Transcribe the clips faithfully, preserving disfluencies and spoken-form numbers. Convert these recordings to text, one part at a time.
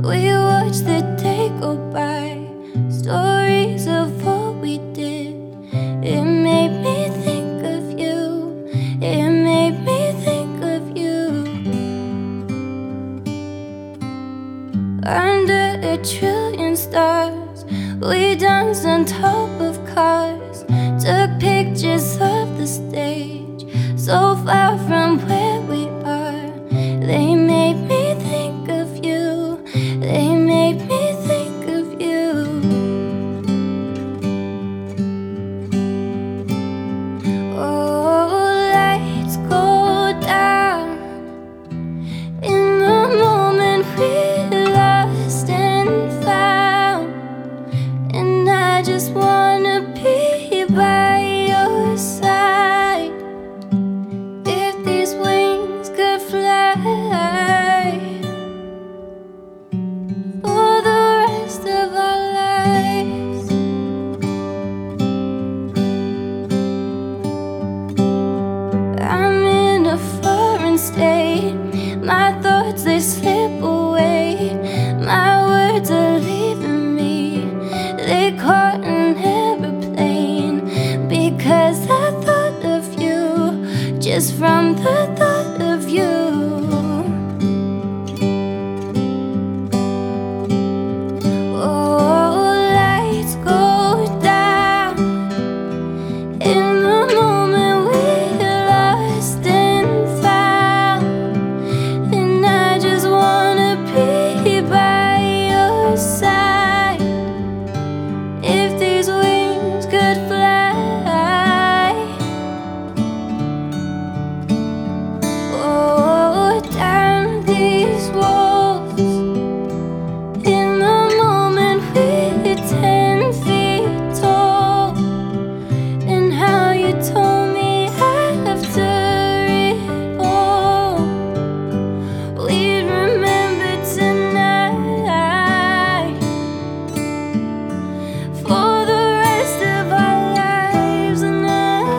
We watch the day go by, stories of what we did. It made me think of you, it made me think of you. Under a trillion stars, we danced on top of cars, took pictures of the stage, so far from where we are. They made me think of you, they made me think of you. Oh, lights go down in the moment we lost and found, and I just wanna be by your side. If these wings could fly for the rest of our lives. I'm in a foreign state, my thoughts they slip away, my words are leaving me, they caught an airplane, because I thought of you, just from the thought of you. Oh, lights go down in the moment we lost and found, and I just wanna be by your side. If these wings could fly, oh, down these walls, in the moment we're ten feet tall, and how you told me after it all, we'd remember tonight for the rest of our lives. And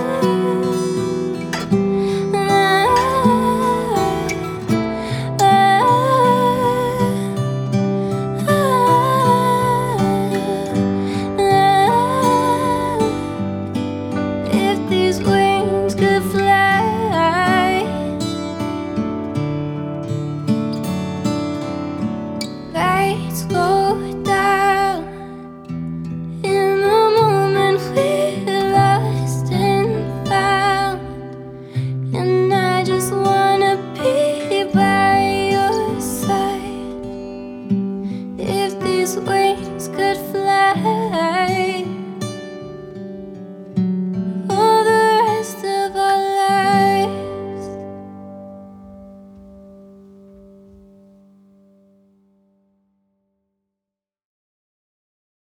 if these wings could fly, lights go